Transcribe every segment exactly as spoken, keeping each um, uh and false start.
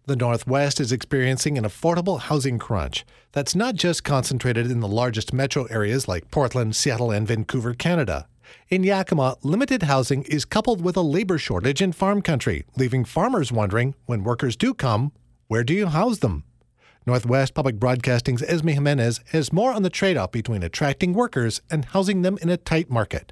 The Northwest is experiencing an affordable housing crunch that's not just concentrated in the largest metro areas like Portland, Seattle, and Vancouver, Canada. In Yakima, limited housing is coupled with a labor shortage in farm country, leaving farmers wondering, when workers do come, where do you house them? Northwest Public Broadcasting's Esme Jimenez has more on the trade-off between attracting workers and housing them in a tight market.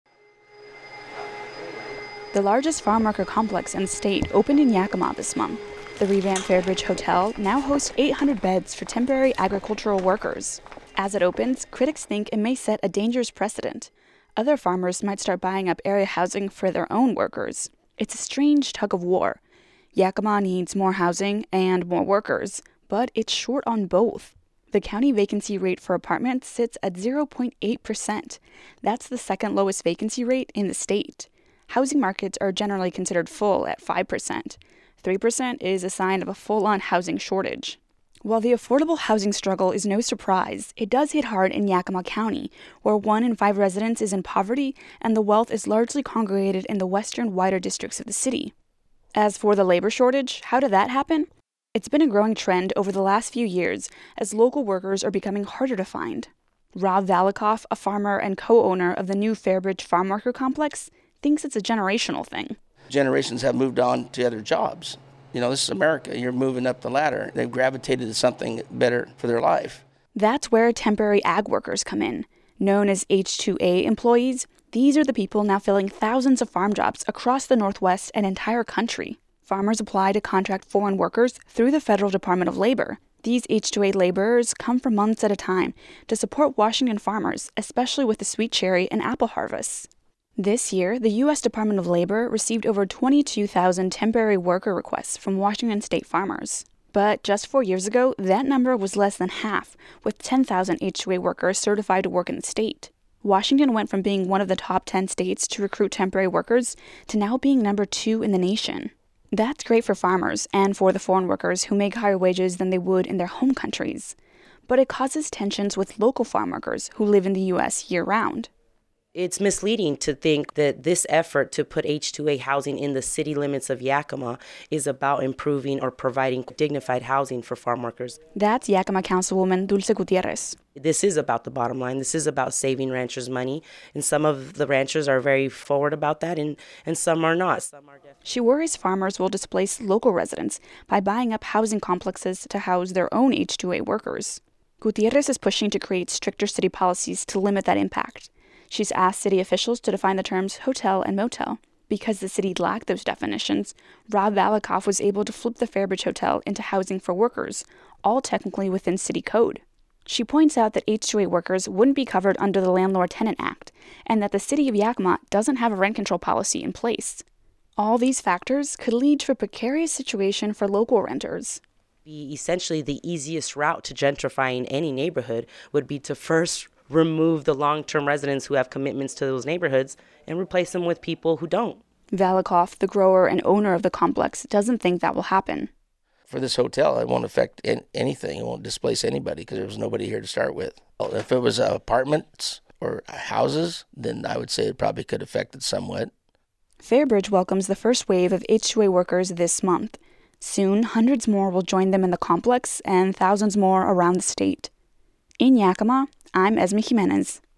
The largest farm worker complex in the state opened in Yakima this month. The revamped Fairbridge Hotel now hosts eight hundred beds for temporary agricultural workers. As it opens, critics think it may set a dangerous precedent. Other farmers might start buying up area housing for their own workers. It's a strange tug of war. Yakima needs more housing and more workers, but it's short on both. The county vacancy rate for apartments sits at zero point eight percent. That's the second lowest vacancy rate in the state. Housing markets are generally considered full at five percent. three percent is a sign of a full-on housing shortage. While the affordable housing struggle is no surprise, it does hit hard in Yakima County, where one in five residents is in poverty and the wealth is largely congregated in the western, wider districts of the city. As for the labor shortage, how did that happen? It's been a growing trend over the last few years as local workers are becoming harder to find. Rob Valikoff, a farmer and co-owner of the new Fairbridge Farm Worker Complex, thinks it's a generational thing. Generations have moved on to other jobs. You know, this is America. You're moving up the ladder. They've gravitated to something better for their life. That's where temporary ag workers come in. Known as H two A employees, these are the people now filling thousands of farm jobs across the Northwest and entire country. Farmers apply to contract foreign workers through the Federal Department of Labor. These H two A laborers come for months at a time to support Washington farmers, especially with the sweet cherry and apple harvests. This year, the U S Department of Labor received over twenty-two thousand temporary worker requests from Washington state farmers. But just four years ago, that number was less than half, with ten thousand H two A workers certified to work in the state. Washington went from being one of the top ten states to recruit temporary workers to now being number two in the nation. That's great for farmers and for the foreign workers who make higher wages than they would in their home countries. But it causes tensions with local farm workers who live in the U S year-round. It's misleading to think that this effort to put H two A housing in the city limits of Yakima is about improving or providing dignified housing for farm workers. That's Yakima Councilwoman Dulce Gutierrez. This is about the bottom line. This is about saving ranchers money. And some of the ranchers are very forward about that, and, and some are not. Some are definitely. She worries farmers will displace local residents by buying up housing complexes to house their own H two A workers. Gutierrez is pushing to create stricter city policies to limit that impact. She's asked city officials to define the terms hotel and motel. Because the city lacked those definitions, Rob Valikoff was able to flip the Fairbridge Hotel into housing for workers, all technically within city code. She points out that H two A workers wouldn't be covered under the Landlord-Tenant Act, and that the city of Yakima doesn't have a rent control policy in place. All these factors could lead to a precarious situation for local renters. Essentially, the easiest route to gentrifying any neighborhood would be to first remove the long-term residents who have commitments to those neighborhoods and replace them with people who don't. Valikoff, the grower and owner of the complex, doesn't think that will happen. For this hotel, it won't affect anything. It won't displace anybody because there was nobody here to start with. If it was uh, apartments or houses, then I would say it probably could affect it somewhat. Fairbridge welcomes the first wave of H two A workers this month. Soon, hundreds more will join them in the complex and thousands more around the state. In Yakima, I'm Esme Jimenez.